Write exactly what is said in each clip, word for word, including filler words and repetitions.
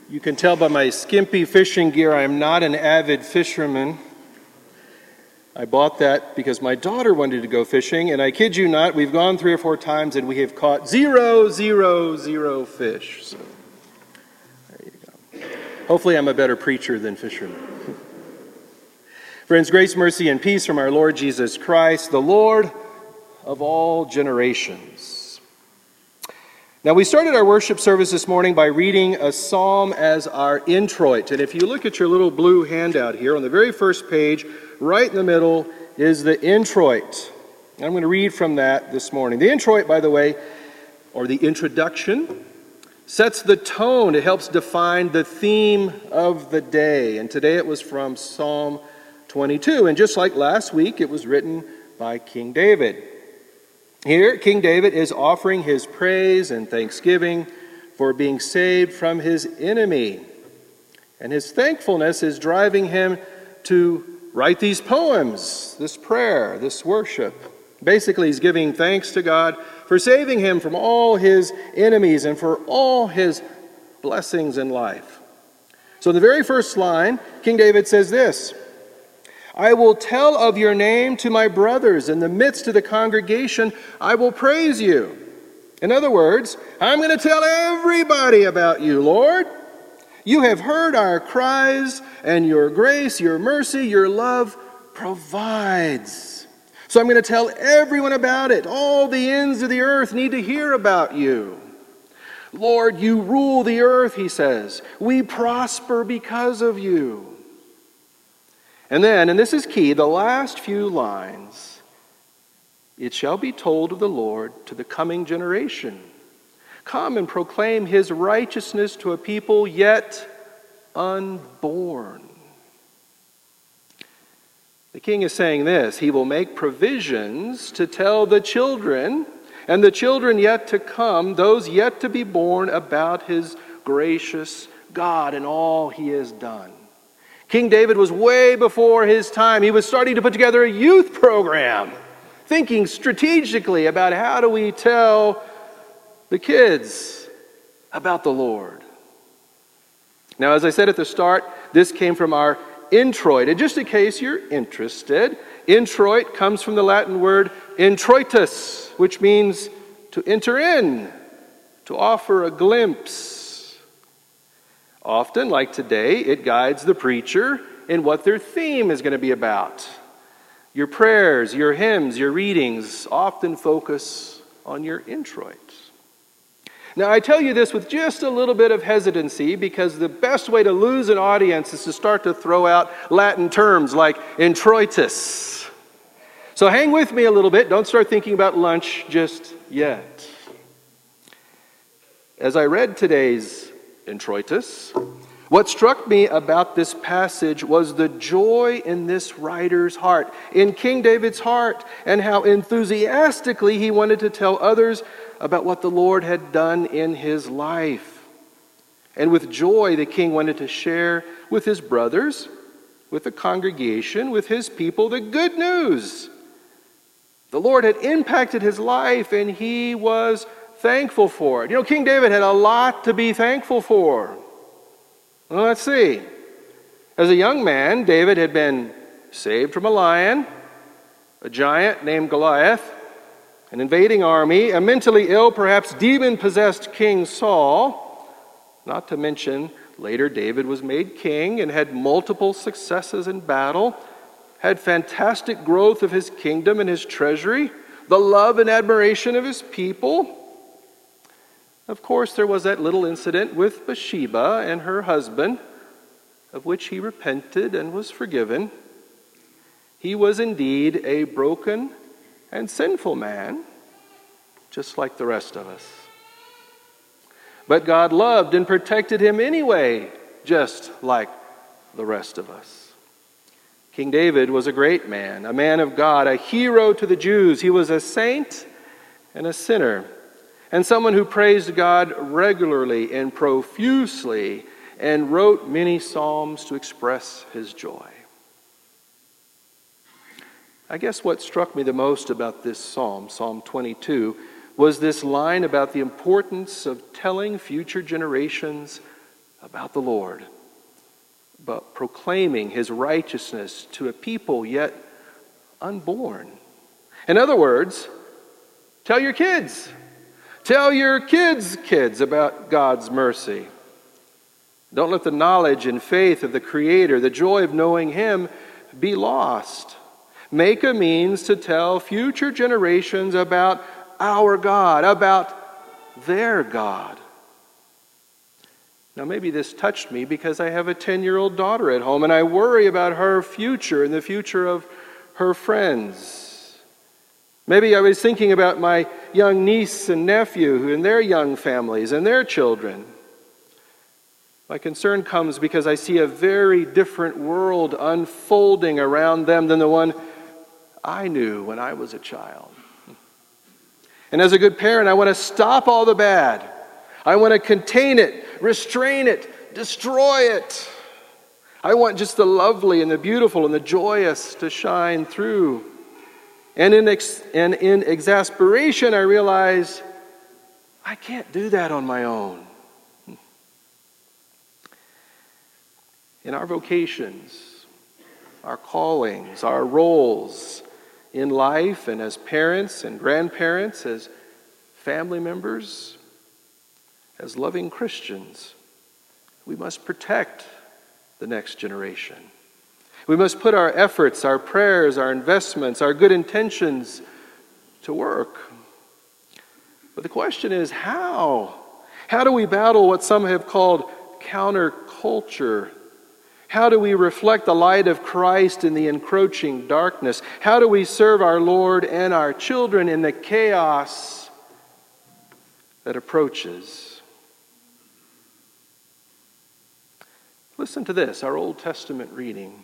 You can tell by my skimpy fishing gear I am not an avid fisherman. I bought that because my daughter wanted to go fishing, and I kid you not, we've gone three or four times and we have caught zero, zero, zero fish. So, there you go. Hopefully I'm a better preacher than fisherman. Friends, grace, mercy, and peace from our Lord Jesus Christ, the Lord of all generations. Now, we started our worship service this morning by reading a psalm as our introit. And if you look at your little blue handout here, on the very first page, right in the middle, is the introit. I'm going to read from that this morning. The introit, by the way, or the introduction, sets the tone. It helps define the theme of the day. And today it was from Psalm twenty-two. And just like last week, it was written by King David. Here, King David is offering his praise and thanksgiving for being saved from his enemy. And his thankfulness is driving him to write these poems, this prayer, this worship. Basically, he's giving thanks to God for saving him from all his enemies and for all his blessings in life. So in the very first line, King David says this: I will tell of your name to my brothers. In the midst of the congregation, I will praise you. In other words, I'm going to tell everybody about you, Lord. You have heard our cries, and your grace, your mercy, your love provides. So I'm going to tell everyone about it. All the ends of the earth need to hear about you. Lord, you rule the earth, he says. We prosper because of you. And then, and this is key, the last few lines, it shall be told of the Lord to the coming generation. Come and proclaim his righteousness to a people yet unborn. The king is saying this: he will make provisions to tell the children and the children yet to come, those yet to be born, about his gracious God and all he has done. King David was way before his time. He was starting to put together a youth program, thinking strategically about how do we tell the kids about the Lord. Now, as I said at the start, this came from our introit. And just in case you're interested, introit comes from the Latin word introitus, which means to enter in, to offer a glimpse. Often, like today, it guides the preacher in what their theme is going to be about. Your prayers, your hymns, your readings often focus on your introit. Now, I tell you this with just a little bit of hesitancy because the best way to lose an audience is to start to throw out Latin terms like introitus. So hang with me a little bit. Don't start thinking about lunch just yet. As I read today's introitus, what struck me about this passage was the joy in this writer's heart, in King David's heart, and how enthusiastically he wanted to tell others about what the Lord had done in his life. And with joy, the king wanted to share with his brothers, with the congregation, with his people, the good news. The Lord had impacted his life, and he was thankful for it. You know, King David had a lot to be thankful for. Well, let's see. As a young man, David had been saved from a lion, a giant named Goliath, an invading army, a mentally ill, perhaps demon-possessed King Saul. Not to mention, later David was made king and had multiple successes in battle, had fantastic growth of his kingdom and his treasury, the love and admiration of his people. Of course, there was that little incident with Bathsheba and her husband, of which he repented and was forgiven. He was indeed a broken and sinful man, just like the rest of us. But God loved and protected him anyway, just like the rest of us. King David was a great man, a man of God, a hero to the Jews. He was a saint and a sinner, and someone who praised God regularly and profusely and wrote many psalms to express his joy. I guess what struck me the most about this psalm, Psalm twenty-two, was this line about the importance of telling future generations about the Lord, but proclaiming his righteousness to a people yet unborn. In other words, tell your kids. Tell your kids' kids about God's mercy. Don't let the knowledge and faith of the Creator, the joy of knowing him, be lost. Make a means to tell future generations about our God, about their God. Now, maybe this touched me because I have a ten-year-old daughter at home, and I worry about her future and the future of her friends. Maybe I was thinking about my young niece and nephew and their young families and their children. My concern comes because I see a very different world unfolding around them than the one I knew when I was a child. And as a good parent, I want to stop all the bad. I want to contain it, restrain it, destroy it. I want just the lovely and the beautiful and the joyous to shine through. And in, ex- and in exasperation, I realize I can't do that on my own. In our vocations, our callings, our roles in life and as parents and grandparents, as family members, as loving Christians, we must protect the next generation. We must put our efforts, our prayers, our investments, our good intentions to work. But the question is, how? How do we battle what some have called counterculture? How do we reflect the light of Christ in the encroaching darkness? How do we serve our Lord and our children in the chaos that approaches? Listen to this, our Old Testament reading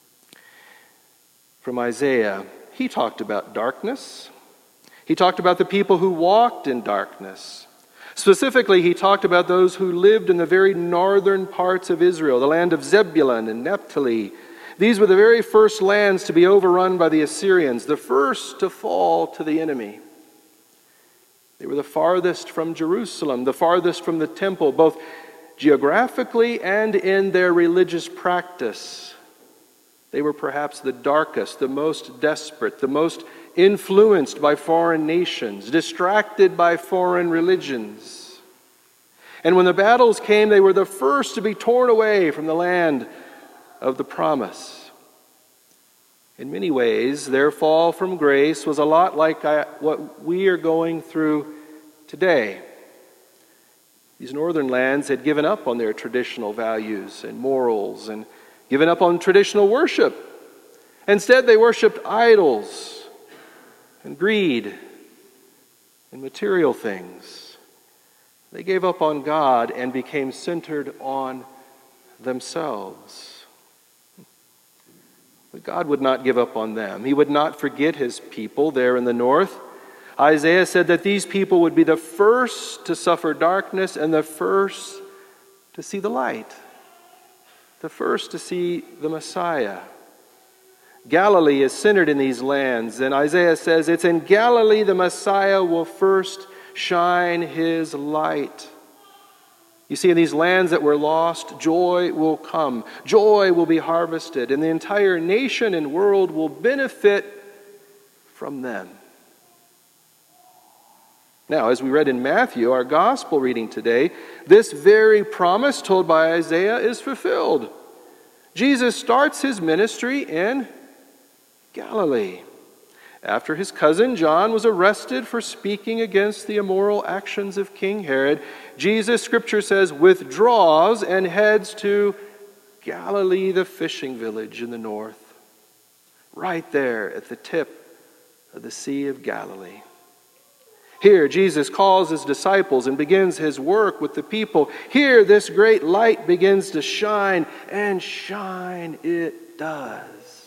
from Isaiah. He talked about darkness. He talked about the people who walked in darkness. Specifically, he talked about those who lived in the very northern parts of Israel, the land of Zebulun and Naphtali. These were the very first lands to be overrun by the Assyrians, the first to fall to the enemy. They were the farthest from Jerusalem, the farthest from the temple, both geographically and in their religious practice. They were perhaps the darkest, the most desperate, the most influenced by foreign nations, distracted by foreign religions. And when the battles came, they were the first to be torn away from the land of the promise. In many ways, their fall from grace was a lot like what we are going through today. These northern lands had given up on their traditional values and morals and given up on traditional worship. Instead, they worshiped idols and greed and material things. They gave up on God and became centered on themselves. But God would not give up on them. He would not forget his people there in the north. Isaiah said that these people would be the first to suffer darkness and the first to see the light. The first to see the Messiah. Galilee is centered in these lands, and Isaiah says it's in Galilee the Messiah will first shine his light. You see, in these lands that were lost, joy will come. Joy will be harvested, and the entire nation and world will benefit from them. Now, as we read in Matthew, our gospel reading today, this very promise told by Isaiah is fulfilled. Jesus starts his ministry in Galilee. After his cousin John was arrested for speaking against the immoral actions of King Herod, Jesus, Scripture says, withdraws and heads to Galilee, the fishing village in the north, right there at the tip of the Sea of Galilee. Here, Jesus calls his disciples and begins his work with the people. Here, this great light begins to shine, and shine it does.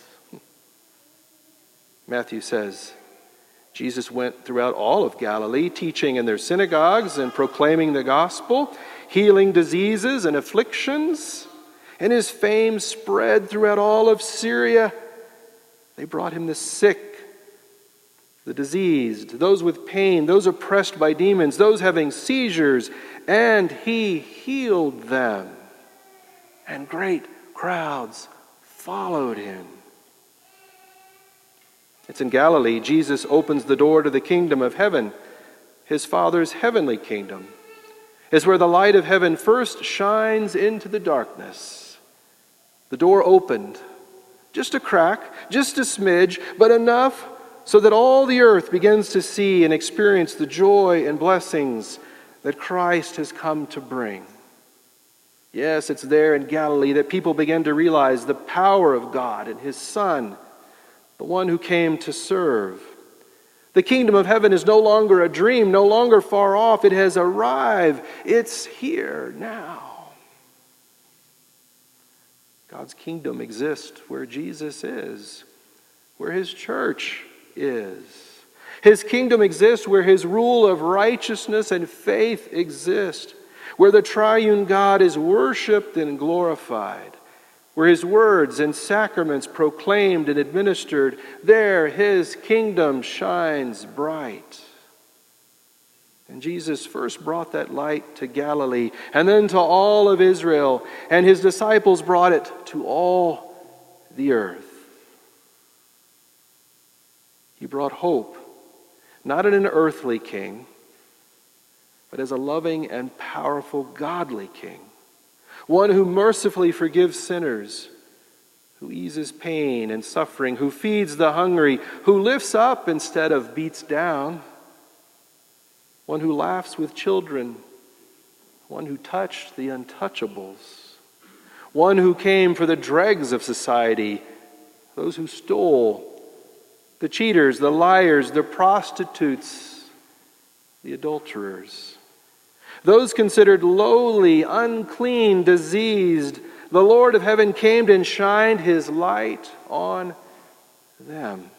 Matthew says, Jesus went throughout all of Galilee, teaching in their synagogues and proclaiming the gospel, healing diseases and afflictions, and his fame spread throughout all of Syria. They brought him the sick, the diseased, those with pain, those oppressed by demons, those having seizures, and he healed them. and great crowds followed him. It's in Galilee Jesus opens the door to the kingdom of heaven, his Father's heavenly kingdom. It's where the light of heaven first shines into the darkness. The door opened, just a crack, just a smidge, but enough so that all the earth begins to see and experience the joy and blessings that Christ has come to bring. Yes, it's there in Galilee that people begin to realize the power of God and his Son, the one who came to serve. The kingdom of heaven is no longer a dream, no longer far off. It has arrived. It's here now. God's kingdom exists where Jesus is, where his church is. His kingdom exists where his rule of righteousness and faith exist, where the triune God is worshiped and glorified, where his words and sacraments proclaimed and administered. There his kingdom shines bright. And Jesus first brought that light to Galilee and then to all of Israel, and his disciples brought it to all the earth. He brought hope, not in an earthly king, but as a loving and powerful godly king, one who mercifully forgives sinners, who eases pain and suffering, who feeds the hungry, who lifts up instead of beats down, one who laughs with children, one who touched the untouchables, one who came for the dregs of society, those who stole, the cheaters, the liars, the prostitutes, the adulterers. Those considered lowly, unclean, diseased, the Lord of heaven came and shined his light on them.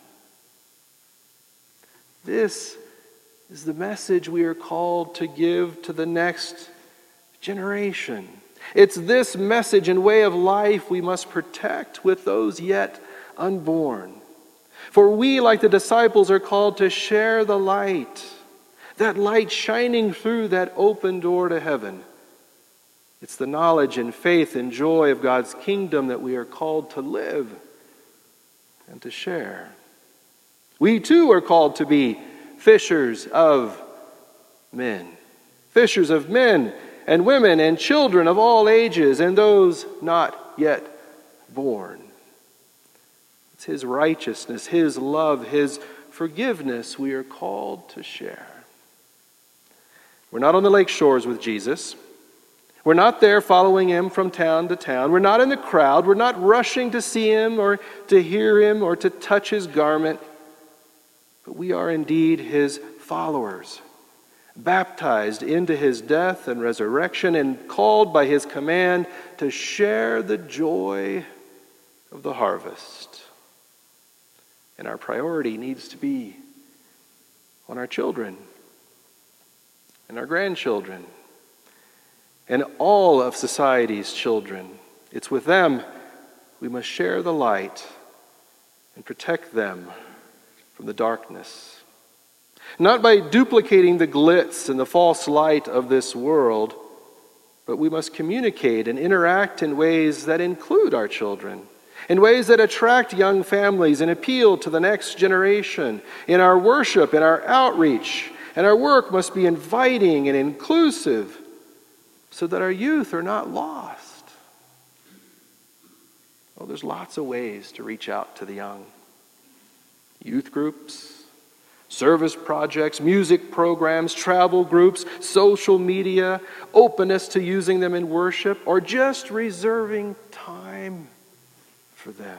This is the message we are called to give to the next generation. It's this message and way of life we must protect with those yet unborn. For we, like the disciples, are called to share the light, that light shining through that open door to heaven. It's the knowledge and faith and joy of God's kingdom that we are called to live and to share. We too are called to be fishers of men. Fishers of men and women and children of all ages and those not yet born. It's his righteousness, his love, his forgiveness we are called to share. We're not on the lake shores with Jesus. We're not there following him from town to town. We're not in the crowd. We're not rushing to see him or to hear him or to touch his garment. But we are indeed his followers, baptized into his death and resurrection and called by his command to share the joy of the harvest. And our priority needs to be on our children and our grandchildren and all of society's children. It's with them we must share the light and protect them from the darkness. Not by duplicating the glitz and the false light of this world, but we must communicate and interact in ways that include our children, in ways that attract young families and appeal to the next generation. In our worship, in our outreach, and our work must be inviting and inclusive so that our youth are not lost. Well, there's lots of ways to reach out to the young. Youth groups, service projects, music programs, travel groups, social media, openness to using them in worship, or just reserving time for them.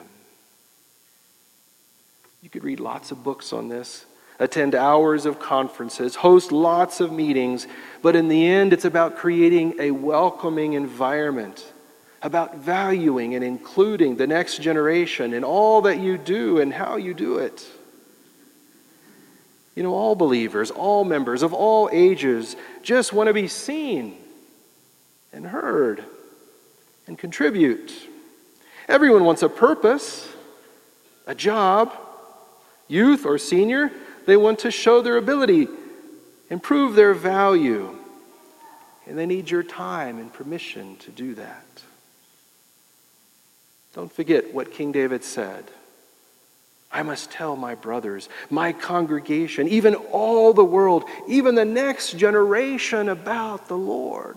You could read lots of books on this, attend hours of conferences, host lots of meetings, but in the end, it's about creating a welcoming environment, about valuing and including the next generation in all that you do and how you do it. You know, all believers, all members of all ages just want to be seen and heard and contribute. Everyone wants a purpose, a job. Youth or senior, they want to show their ability, improve their value, and they need your time and permission to do that. Don't forget what King David said. I must tell my brothers, my congregation, even all the world, even the next generation about the Lord.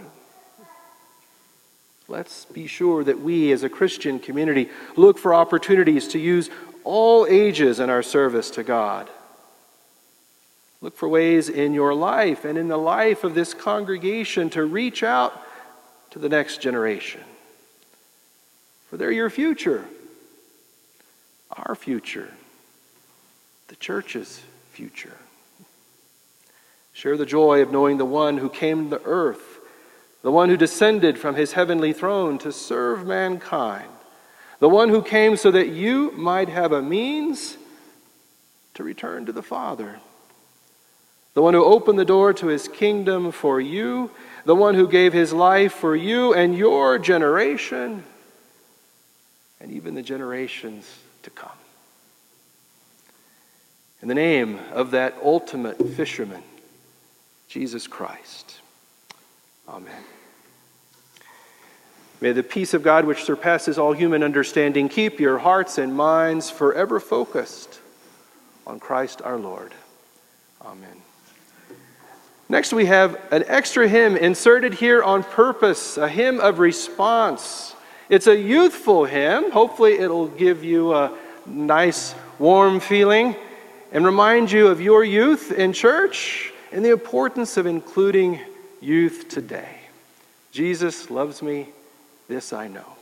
Let's be sure that we as a Christian community look for opportunities to use all ages in our service to God. Look for ways in your life and in the life of this congregation to reach out to the next generation. For they're your future, our future, the church's future. Share the joy of knowing the one who came to earth, the one who descended from his heavenly throne to serve mankind, the one who came so that you might have a means to return to the Father, the one who opened the door to his kingdom for you, the one who gave his life for you and your generation, and even the generations to come. In the name of that ultimate fisherman, Jesus Christ. Amen. May the peace of God, which surpasses all human understanding, keep your hearts and minds forever focused on Christ our Lord. Amen. Next, we have an extra hymn inserted here on purpose, a hymn of response. It's a youthful hymn. Hopefully it'll give you a nice, warm feeling and remind you of your youth in church and the importance of including youth today. Jesus loves me, this I know.